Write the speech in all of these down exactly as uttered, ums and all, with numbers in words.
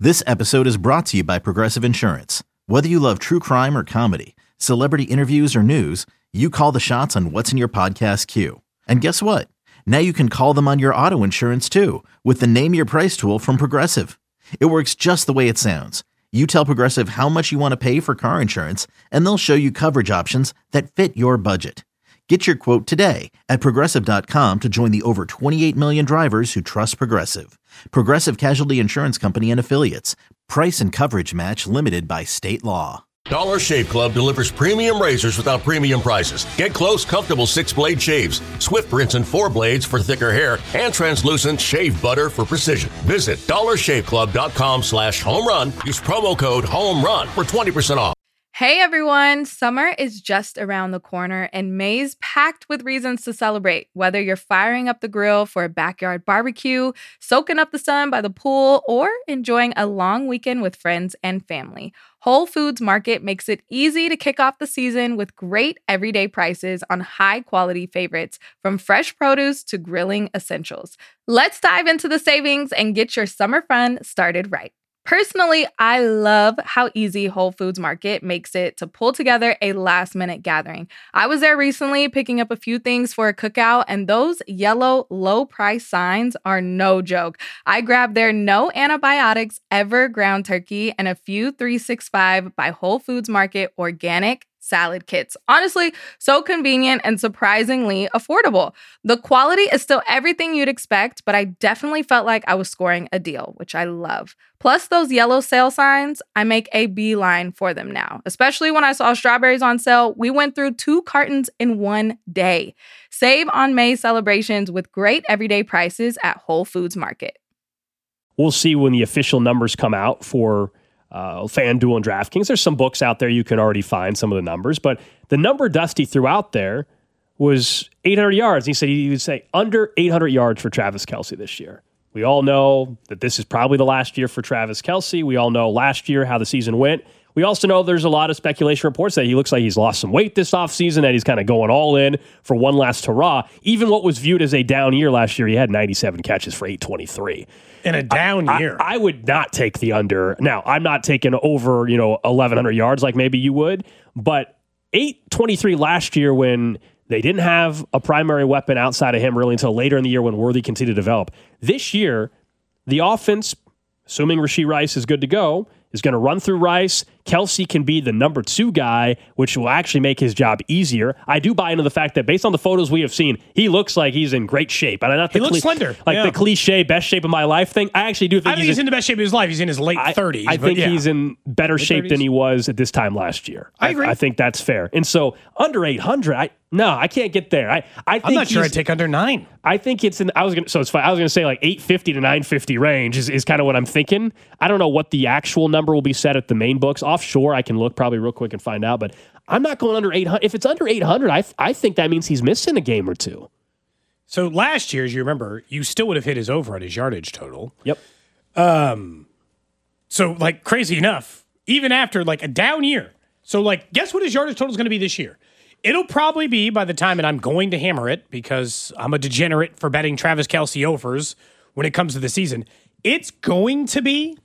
This episode is brought to you by Progressive Insurance. Whether you love true crime or comedy, celebrity interviews or news, you call the shots on what's in your podcast queue. And guess what? Now you can call them on your auto insurance too with the Name Your Price tool from Progressive. It works just the way it sounds. You tell Progressive how much you want to pay for car insurance, and they'll show you coverage options that fit your budget. Get your quote today at Progressive dot com to join the over twenty-eight million drivers who trust Progressive. Progressive Casualty Insurance Company and Affiliates. Price and coverage match limited by state law. Dollar Shave Club delivers premium razors without premium prices. Get close, comfortable six-blade shaves, Swift rinse and four blades for thicker hair, and translucent shave butter for precision. Visit dollar shave club dot com slash home run. Use promo code HOMERUN for twenty percent off. Hey everyone, summer is just around the corner and May's packed with reasons to celebrate. Whether you're firing up the grill for a backyard barbecue, soaking up the sun by the pool, or enjoying a long weekend with friends and family, Whole Foods Market makes it easy to kick off the season with great everyday prices on high-quality favorites, from fresh produce to grilling essentials. Let's dive into the savings and get your summer fun started right. Personally, I love how easy Whole Foods Market makes it to pull together a last-minute gathering. I was there recently picking up a few things for a cookout, and those yellow low-price signs are no joke. I grabbed their no antibiotics ever ground turkey and a few three sixty-five by Whole Foods Market organic salad kits. Honestly, so convenient and surprisingly affordable. The quality is still everything you'd expect, but I definitely felt like I was scoring a deal, which I love. Plus those yellow sale signs, I make a beeline for them now. Especially when I saw strawberries on sale, we went through two cartons in one day. Save on May celebrations with great everyday prices at Whole Foods Market. We'll see when the official numbers come out for Uh, FanDuel and DraftKings. There's some books out there you can already find some of the numbers, but the number Dusty threw out there was eight hundred yards. He said he would say under eight hundred yards for Travis Kelce this year. We all know that this is probably the last year for Travis Kelce. We all know last year how the season went. We also know there's a lot of speculation reports that he looks like he's lost some weight this offseason, that he's kind of going all in for one last hurrah. Even what was viewed as a down year last year, he had ninety-seven catches for eight twenty-three. In a down I, year. I, I would not take the under. Now, I'm not taking over, you know, eleven hundred yards like maybe you would, but eight twenty-three last year when they didn't have a primary weapon outside of him really until later in the year when Worthy continued to develop. This year, the offense, assuming Rashee Rice is good to go, is going to run through Rice. Kelce can be the number two guy, which will actually make his job easier. I do buy into the fact that based on the photos we have seen, he looks like he's in great shape. And not the he looks cli- slender. Like yeah. the cliche best shape of my life thing. I actually do think, I think he's, he's in, in the best shape of his life. He's in his late thirties. I, I think yeah. he's in better late shape thirties? than he was at this time last year. I agree. I, I think that's fair. And so under eight hundred, I no, I can't get there. I, I think I'm not sure he's- I'd take under nine. I think it's in. I was gonna. So it's fine. I was gonna say like eight fifty to nine fifty range is, is kind of what I'm thinking. I don't know what the actual number will be set at the main books. Offshore, I can look probably real quick and find out. But I'm not going under eight hundred. If it's under eight hundred, I I think that means he's missing a game or two. So last year, as you remember, you still would have hit his over on his yardage total. Yep. Um. So like crazy enough, even after like a down year. So like, guess what his yardage total is going to be this year? It'll probably be by the time, and I'm going to hammer it because I'm a degenerate for betting Travis Kelce overs when it comes to the season. It's going to be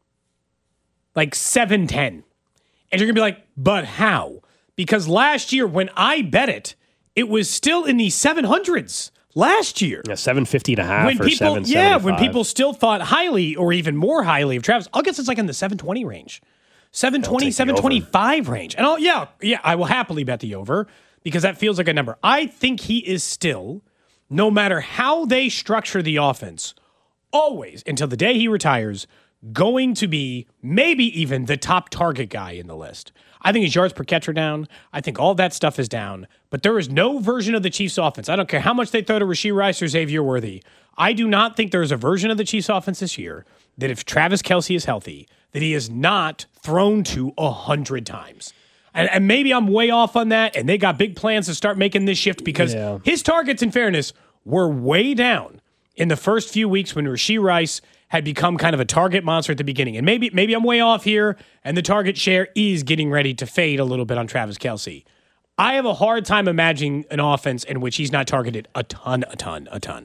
like seven ten. And you're going to be like, but how? Because last year when I bet it, it was still in the seven hundreds last year. Yeah, seven fifty and a half when or people, seven yeah, when seventy-five. people still thought highly or even more highly of Travis, I guess it's like in the seven twenty range. seven twenty, seven twenty-five range. And I'll, yeah, yeah, I will happily bet the over because that feels like a number. I think he is still, no matter how they structure the offense, always, until the day he retires, going to be maybe even the top target guy in the list. I think his yards per catch are down. I think all that stuff is down. But there is no version of the Chiefs offense. I don't care how much they throw to Rashee Rice or Xavier Worthy. I do not think there is a version of the Chiefs offense this year that if Travis Kelce is healthy, that he is not thrown to a hundred times. And, and maybe I'm way off on that, and they got big plans to start making this shift because Yeah. his targets, in fairness, were way down in the first few weeks when Rashee Rice had become kind of a target monster at the beginning. And maybe maybe I'm way off here, and the target share is getting ready to fade a little bit on Travis Kelce. I have a hard time imagining an offense in which he's not targeted a ton, a ton, a ton.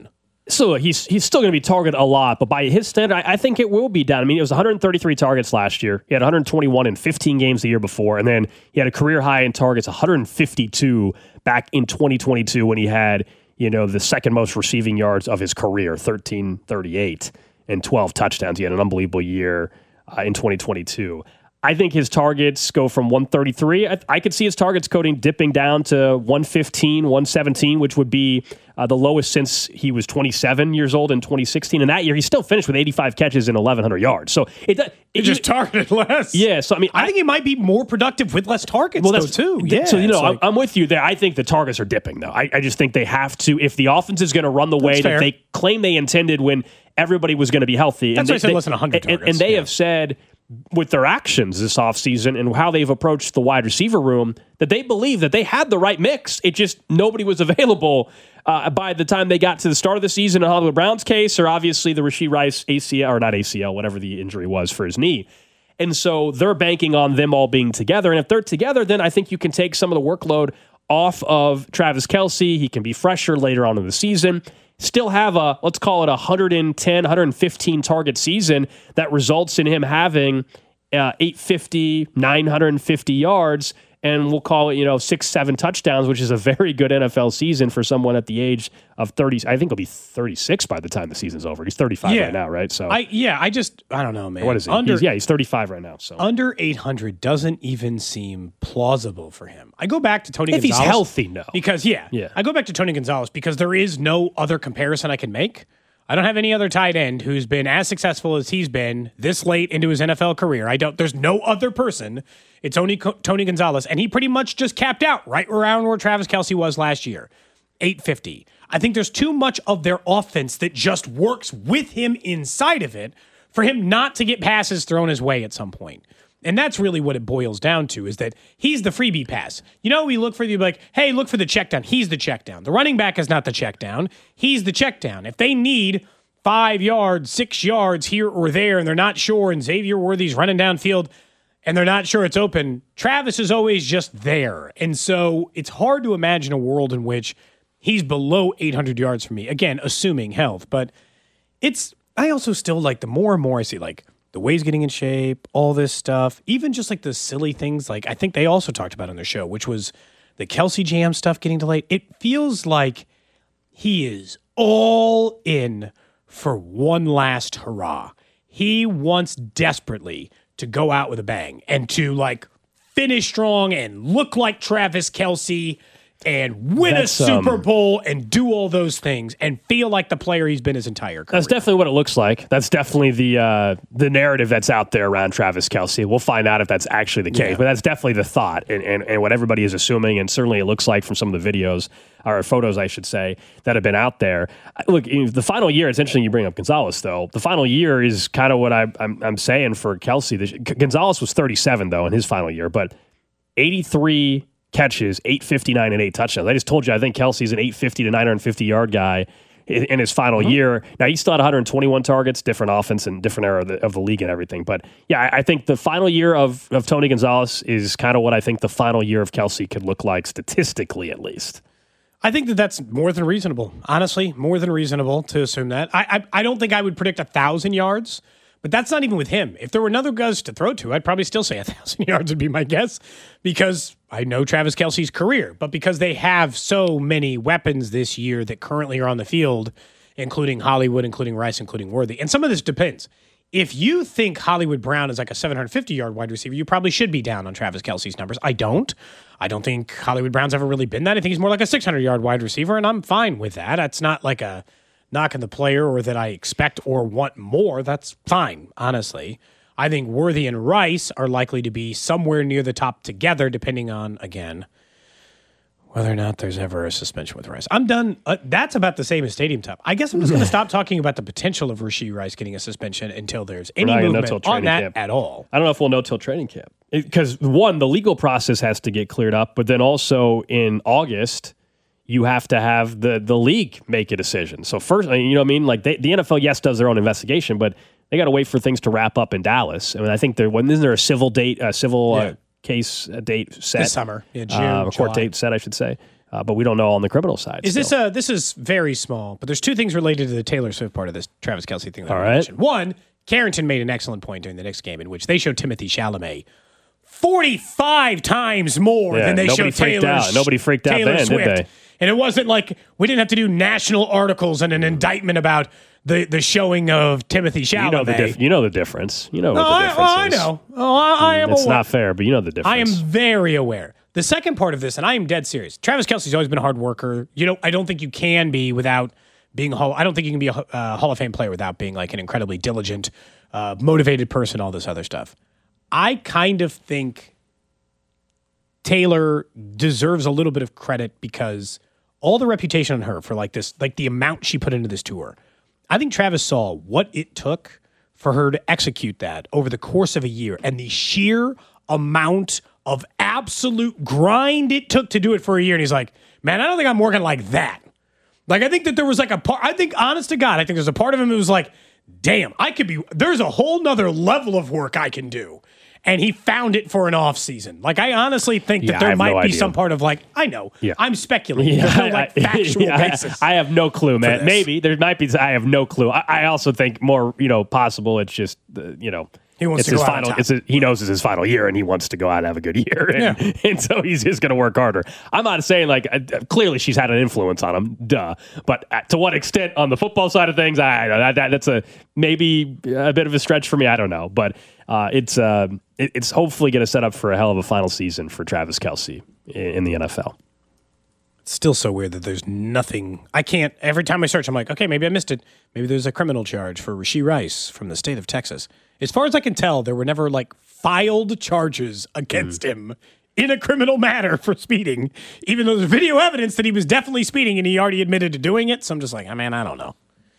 So he's he's still going to be targeted a lot, but by his standard, I, I think it will be down. I mean, it was one hundred thirty-three targets last year. He had one hundred twenty-one in fifteen games the year before, and then he had a career high in targets, one hundred fifty-two back in twenty twenty-two when he had, you know, the second most receiving yards of his career, thirteen thirty-eight and twelve touchdowns. He had an unbelievable year uh, in twenty twenty-two. I think his targets go from one thirty-three. I, I could see his targets coding dipping down to one fifteen, one seventeen, which would be uh, the lowest since he was twenty-seven years old in twenty sixteen. And that year, he still finished with eighty-five catches and eleven hundred yards. So it, it he just targeted less. Yeah. So I mean, I, I think he might be more productive with less targets, well, though, too. Yeah. So you know, like, I'm with you there. I think the targets are dipping, though. I, I just think they have to. If the offense is going to run the way that they claim they intended when everybody was going to be healthy, that's and why I said less than one hundred and, targets. And they yeah. have said, with their actions this offseason and how they've approached the wide receiver room, that they believe that they had the right mix. It just nobody was available uh, by the time they got to the start of the season in Hollywood Brown's case, or obviously the Rashee Rice A C L, or not A C L, whatever the injury was for his knee. And so they're banking on them all being together. And if they're together, then I think you can take some of the workload off of Travis Kelce. He can be fresher later on in the season. Still have a, let's call it a one hundred ten, one hundred fifteen target season that results in him having uh, eight fifty, nine hundred fifty yards, and we'll call it, you know, six, seven touchdowns, which is a very good N F L season for someone at the age of thirty. I think he'll be thirty-six by the time the season's over. He's thirty-five yeah. right now, right? So I yeah, I just I don't know, man. What is he? Under, he's, yeah, he's thirty-five right now. So under eight hundred doesn't even seem plausible for him. I go back to Tony if Gonzalez. If he's healthy, no. Because yeah, yeah, I go back to Tony Gonzalez because there is no other comparison I can make. I don't have any other tight end who's been as successful as he's been this late into his N F L career. I don't. There's no other person. It's only Tony Gonzalez, and he pretty much just capped out right around where Travis Kelce was last year, eight fifty. I think there's too much of their offense that just works with him inside of it for him not to get passes thrown his way at some point. And that's really what it boils down to, is that he's the freebie pass. You know, we look for the, like, hey, look for the check down. He's the check down. The running back is not the check down. He's the check down. If they need five yards, six yards here or there, and they're not sure, and Xavier Worthy's running downfield, and they're not sure it's open, Travis is always just there. And so it's hard to imagine a world in which he's below eight hundred yards for me. Again, assuming health. But it's, I also still, like, the more and more I see, like, the way he's getting in shape, all this stuff, even just like the silly things, like I think they also talked about on their show, which was the Kelce Jam stuff getting delayed. It feels like he is all in for one last hurrah. He wants desperately to go out with a bang and to like finish strong and look like Travis Kelce and win that's, a Super um, Bowl and do all those things and feel like the player he's been his entire career. That's definitely what it looks like. That's definitely the uh, the narrative that's out there around Travis Kelce. We'll find out if that's actually the case, yeah. but that's definitely the thought and, and, and what everybody is assuming, and certainly it looks like from some of the videos, or photos, I should say, that have been out there. Look, the final year, it's interesting you bring up Gonzalez, though. The final year is kind of what I, I'm, I'm saying for Kelce. Gonzalez was thirty-seven, though, in his final year, but eighty-three catches, eight fifty-nine, and eight touchdowns. I just told you, I think Kelce's an eight fifty to nine fifty yard guy in, in his final mm-hmm. year. Now, he still had one hundred twenty-one targets, different offense and different era of the, of the league and everything. But yeah, I, I think the final year of, of Tony Gonzalez is kind of what I think the final year of Kelce could look like, statistically at least. I think that that's more than reasonable. Honestly, more than reasonable to assume that. I I, I don't think I would predict a thousand yards. But that's not even with him. If there were another guys to throw to, I'd probably still say a thousand yards would be my guess, because I know Travis Kelce's career. But because they have so many weapons this year that currently are on the field, including Hollywood, including Rice, including Worthy. And some of this depends. If you think Hollywood Brown is like a seven hundred fifty yard wide receiver, you probably should be down on Travis Kelce's numbers. I don't. I don't think Hollywood Brown's ever really been that. I think he's more like a six hundred yard wide receiver, and I'm fine with that. That's not like a knocking the player or that I expect or want more. That's fine, honestly. I think Worthy and Rice are likely to be somewhere near the top together, depending on, again, whether or not there's ever a suspension with Rice. I'm done. Uh, that's about the same as stadium top. I guess I'm just going to stop talking about the potential of Rashee Rice getting a suspension until there's any movement on that camp. At all. I don't know if we'll know till training camp. Because, one, the legal process has to get cleared up, but then also in August, you have to have the the league make a decision. So first, you know what I mean? Like they, the N F L, yes, does their own investigation, but they got to wait for things to wrap up in Dallas. I mean, I think there when isn't there a civil date, a civil yeah. uh, case a date set this summer, yeah, June, uh, a court July. date set, I should say. Uh, but we don't know on the criminal side. Is still. this a, this is very small, but there's two things related to the Taylor Swift part of this Travis Kelce thing that All I right. mentioned. One, Carrington made an excellent point during the Knicks game in which they showed Timothy Chalamet forty-five times more Yeah, than they nobody showed freaked Taylor, out. Nobody freaked out Taylor then, did Swift. they? And it wasn't like we didn't have to do national articles and an indictment about the, the showing of Timothy Chalamet. You know the dif- you know the difference. You know no, what the I, difference well, I is. know. Oh, I, I am It's aware. not fair, but you know the difference. I am very aware. The second part of this, and I am dead serious. Travis Kelce's always been a hard worker. You know, I don't think you can be without being a Hall. I don't think you can be a uh, Hall of Fame player without being like an incredibly diligent, uh, motivated person. All this other stuff. I kind of think Taylor deserves a little bit of credit because all the reputation on her for like this, like the amount she put into this tour. I think Travis saw what it took for her to execute that over the course of a year and the sheer amount of absolute grind it took to do it for a year. And he's like, man, I don't think I'm working like that. Like, I think that there was like a part, I think, honest to God, I think there's a part of him that was like, damn, I could be, there's a whole nother level of work I can do. And he found it for an off season. Like, I honestly think that Yeah, I there have might no be idea. some part of like, I know, Yeah. I'm speculating. Yeah, There's no like I- factual yeah, basis. I, I have no clue, man. this. Maybe there might be. I have no clue. I, I also think more, you know, possible. It's just, uh, you know, He wants it's to his go out on final. top. It's a, he knows it's his final year, and he wants to go out and have a good year, and, Yeah. and so he's just going to work harder. I'm not saying like uh, clearly she's had an influence on him, duh. But uh, to what extent on the football side of things, I that, that that's a maybe a bit of a stretch for me. I don't know, but uh, it's uh, it, it's hopefully going to set up for a hell of a final season for Travis Kelce in, in the N F L. It's still so weird that there's nothing. I can't. Every time I search, I'm like, okay, maybe I missed it. Maybe there's a criminal charge for Rashee Rice from the state of Texas. As far as I can tell, there were never like filed charges against Mm. him in a criminal matter for speeding, even though there's video evidence that he was definitely speeding and he already admitted to doing it. So I'm just like, oh, man, I don't know.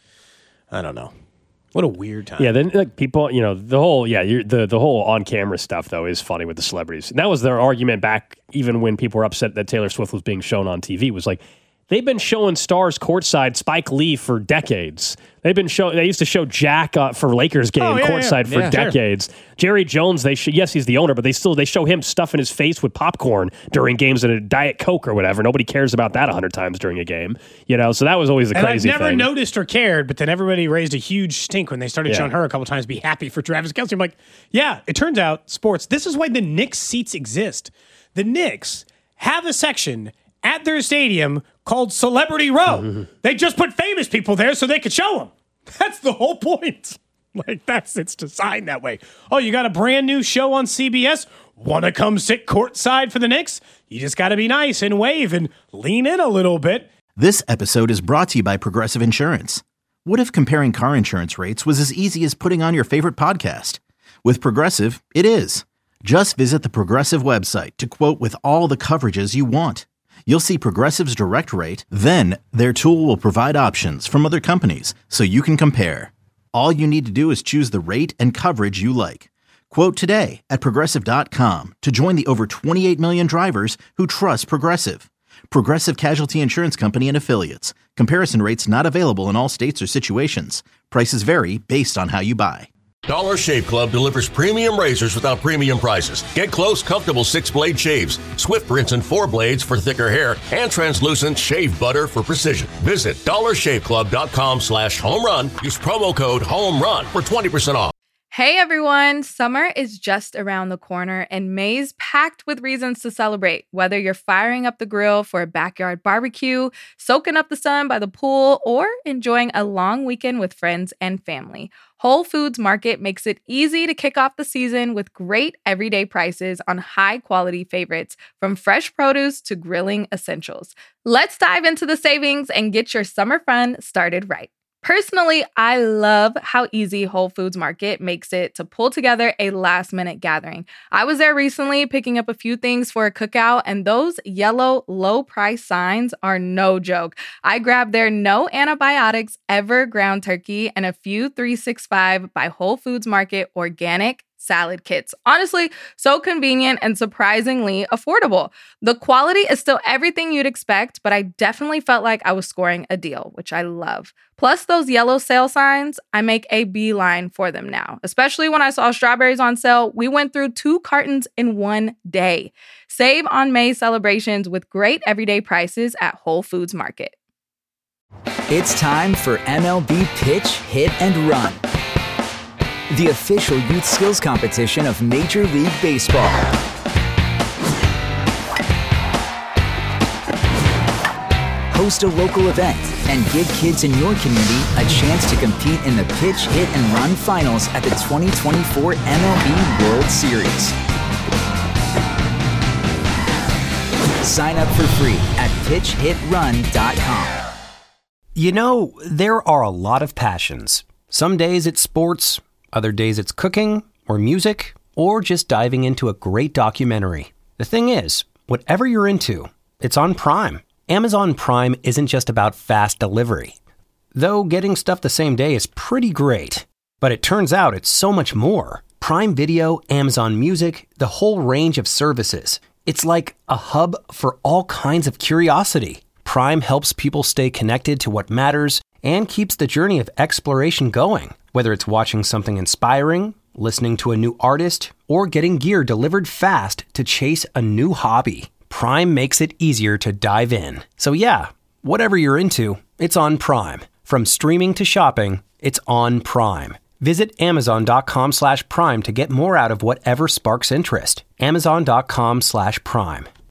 I don't know. What a weird time. Yeah, then like people, you know, the whole yeah, you're, the the whole on camera stuff though is funny with the celebrities. And that was their argument back even when people were upset that Taylor Swift was being shown on T V. Was like they've been showing stars courtside Spike Lee for decades. They've been show. They used to show Jack uh, for Lakers game Oh, yeah, courtside yeah. for Yeah, sure. decades. Jerry Jones, they sh- yes, he's the owner, but they still they show him stuffing his face with popcorn during games at a Diet Coke or whatever. Nobody cares about that a hundred times during a game, you know. So that was always the And I've crazy never thing. noticed or cared, but then everybody raised a huge stink when they started Yeah. showing her a couple times be happy for Travis Kelce. I'm like, yeah, it turns out sports, this is why the Knicks seats exist. The Knicks have a section at their stadium called Celebrity Row. They just put famous people there so they could show them. That's the whole point. Like, that's it's designed that way. Oh, you got a brand new show on C B S? Want to come sit courtside for the Knicks? You just got to be nice and wave and lean in a little bit. This episode is brought to you by Progressive Insurance. What if comparing car insurance rates was as easy as putting on your favorite podcast? With Progressive, it is. Just visit the Progressive website to quote with all the coverages you want. You'll see Progressive's direct rate, then their tool will provide options from other companies so you can compare. All you need to do is choose the rate and coverage you like. Quote today at Progressive dot com to join the over twenty-eight million drivers who trust Progressive. Progressive Casualty Insurance Company and Affiliates. Comparison rates not available in all states or situations. Prices vary based on how you buy. Dollar Shave Club delivers premium razors without premium prices. Get close, comfortable six-blade shaves, Swift rinse and four blades for thicker hair, and translucent shave butter for precision. Visit dollar shave club dot com slash home run. Use promo code HOMERUN for twenty percent off. Hey everyone, summer is just around the corner and May's packed with reasons to celebrate. Whether you're firing up the grill for a backyard barbecue, soaking up the sun by the pool, or enjoying a long weekend with friends and family, Whole Foods Market makes it easy to kick off the season with great everyday prices on high-quality favorites, from fresh produce to grilling essentials. Let's dive into the savings and get your summer fun started right. Personally, I love how easy Whole Foods Market makes it to pull together a last-minute gathering. I was there recently picking up a few things for a cookout, and those yellow low-price signs are no joke. I grabbed their no antibiotics ever ground turkey and a few three sixty-five by Whole Foods Market organic salad kits. Honestly, so convenient and surprisingly affordable. The quality is still everything you'd expect, but I definitely felt like I was scoring a deal, which I love. Plus those yellow sale signs, I make a beeline for them now. Especially when I saw strawberries on sale, we went through two cartons in one day. Save on May's celebrations with great everyday prices at Whole Foods Market. It's time for M L B Pitch, Hit, and Run, the official youth skills competition of Major League Baseball. Host a local event and give kids in your community a chance to compete in the Pitch, Hit, and Run finals at the twenty twenty-four M L B World Series. Sign up for free at pitch hit run dot com. You know, there are a lot of passions. Some days it's sports, other days it's cooking, or music, or just diving into a great documentary. The thing is, whatever you're into, it's on Prime. Amazon Prime isn't just about fast delivery. Though getting stuff the same day is pretty great. But it turns out it's so much more. Prime Video, Amazon Music, the whole range of services. It's like a hub for all kinds of curiosity. Prime helps people stay connected to what matters and keeps the journey of exploration going. Whether it's watching something inspiring, listening to a new artist, or getting gear delivered fast to chase a new hobby, Prime makes it easier to dive in. So yeah, whatever you're into, it's on Prime. From streaming to shopping, it's on Prime. Visit amazon.com slash prime to get more out of whatever sparks interest. Amazon.com slash prime.